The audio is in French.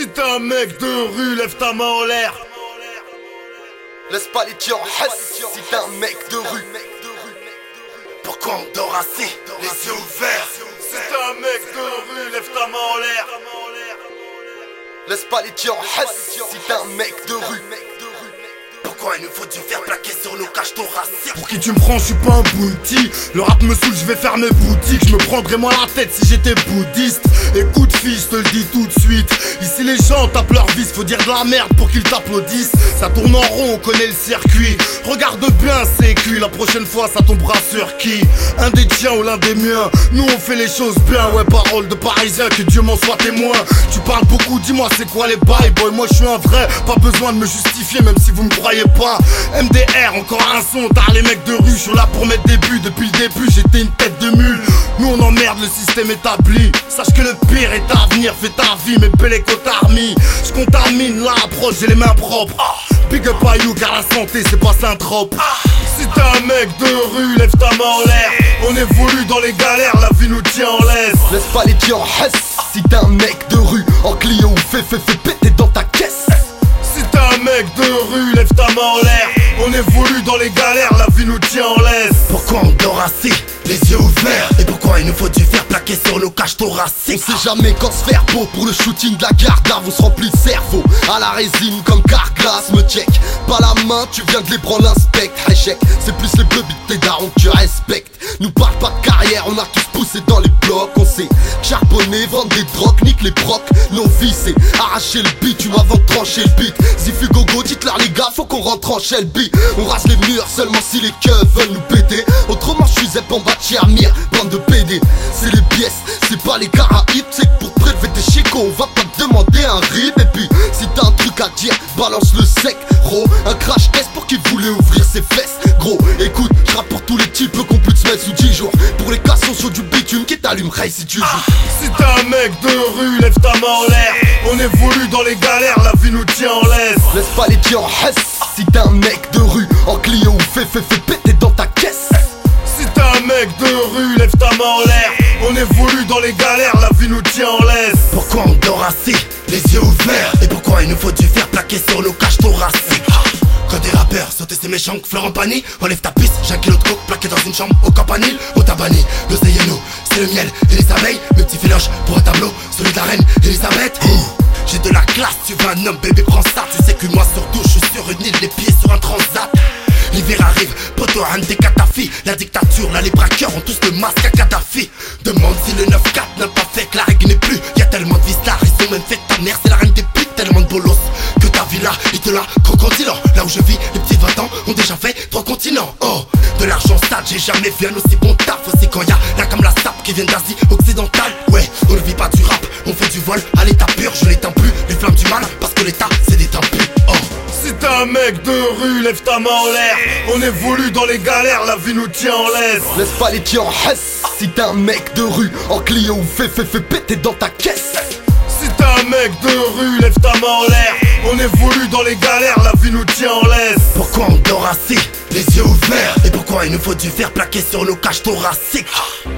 Si t'es un mec de rue, lève ta main en l'air. Laisse pas les tirs en hesse. Si t'es un mec de rue, pourquoi on dort assis, les yeux ouverts? Si t'es un mec de rue, lève ta main en l'air. Laisse pas les tirs en hesse. Si t'es un mec de rue, pourquoi il nous faut du fer plaqué sur nos cages thoraciques? Pour qui tu me prends, je suis pas un bounty. Le rap me saoule, je vais faire mes boutiques. Je me prendrais moins la tête si j'étais bouddhiste. Écoute fils, je te le dis tout de suite. Ici les gens tapent leur vis, faut dire de la merde pour qu'ils t'applaudissent. Ça tourne en rond, on connaît le circuit. Regarde bien, c'est cuit, la prochaine fois ça tombera sur qui? Un des tiens ou l'un des miens. Nous on fait les choses bien, ouais, parole de parisien, que Dieu m'en soit témoin. Tu parles beaucoup, dis-moi c'est quoi les bails, boy. Moi je suis un vrai, pas besoin de me justifier, même si vous me croyez pas. MDR, encore un son, t'as les mecs de rue, je suis là pour mettre des buts. Depuis le début j'étais une tête de mule. Nous on emmerde le système établi. Sache que le pire est à venir, fais ta vie, mes belles army. Je contamine l'approche, j'ai les mains propres. Big up à you car la santé c'est pas synthrope. Si t'es un mec de rue, lève ta main en l'air. On évolue dans les galères, la vie nous tient en laisse. Laisse pas les tirs en hesse. Si t'es un mec de rue, en Clio ou fais péter dans ta caisse. Si t'es un mec de rue, lève ta main en l'air. On évolue dans les galères, la vie nous tient en laisse. Pourquoi on dort assis, les yeux ouverts? Et pourquoi il nous faut du fer plaqué sur nos cages thoraciques? On sait jamais quand se faire beau. Pour le shooting de la garde d'Arve, on se remplit de cerveau. À la résine comme Carglass, me check. Pas la main, tu viens de les prendre l'inspect. Échec, c'est plus les bleus tes darons que tu respectes. Nous parle pas de carrière, on a tous poussé dans les blocs. On sait charbonner, vendre des drogues, nique les procs. Nos vies c'est arracher le bitume avant de trancher le beat. Zifu gogo, dites-leur les gars, faut qu'on rentre en Shelby. On rase les murs seulement si les keufs veulent nous péter. Autrement je suis zep en bas de Chermire, bande de PD. C'est les pièces, c'est pas les Caraïbes. C'est que pour prélever tes chicots, on va pas te demander un rip. Et puis si t'as un truc à dire, balance le sec, gros. Un crash test pour qui voulait ouvrir ses fesses. Gros, écoute, je rappe pour tous les types qu'on plus de semaines sous 10 jours. Pour les cassons sur du bitume qui t'allumerait si tu joues. Si t'es un mec de rue, lève ta main en l'air. On évolue dans les galères, la vie nous tient en laisse. Laisse pas les tirs en hesse. Si t'es un mec de rue, en Clio ou fais péter dans ta caisse. Si t'es un mec de rue, lève ta main en l'air. On évolue dans les galères, la vie nous tient en laisse. Pourquoi on dort assis, les yeux ouverts? Et pourquoi il nous faut du fer plaqué sur nos cages thoraciques? Quand des rappeurs sautent c'est méchant que Florent Pagny. Enlève ta piste, j'ai un kilo de coke plaqué dans une chambre au campanile. On t'a banni, l'oseille et nous, c'est le miel et les abeilles. Mes petits filoches pour un tableau, celui de la reine Elisabeth. J'ai de la classe, tu veux un homme, bébé prends ça. Tu sais que moi surtout, je suis sur une île, les pieds sur un transat. L'hiver arrive, poto un des cataphies. La dictature, là les braqueurs ont tous le masque à Kadhafi. Demande si le 9-4 n'a pas fait que la règle n'est plus. Y'a tellement de vistas, ils ont même fait ta mère, c'est la reine des putes. Tellement de bolos que ta villa et de la crocodile. Là où je vis, les petits 20 ans ont déjà fait 3 continents. Oh, de l'argent sale, j'ai jamais vu un aussi bon taf. Aussi quand y'a là comme la sape qui vient d'Asie occidentale. Ouais, on ne vit pas du rap, on fait du vol à l'état pur. Je n'éteins plus les flammes du mal parce que l'état c'est des tempus. Oh. Si t'es un mec de rue, lève ta main en l'air. On évolue dans les galères, la vie nous tient en laisse. Laisse pas les tirs en hesse. Si t'es un mec de rue, en Clio ou fais péter dans ta caisse. Si t'es un mec de rue, lève ta main en l'air. On évolue dans les galères, la vie nous tient en laisse. Pourquoi on dort assis, les yeux ouverts? Et pourquoi il nous faut du fer plaqué sur nos cages thoraciques?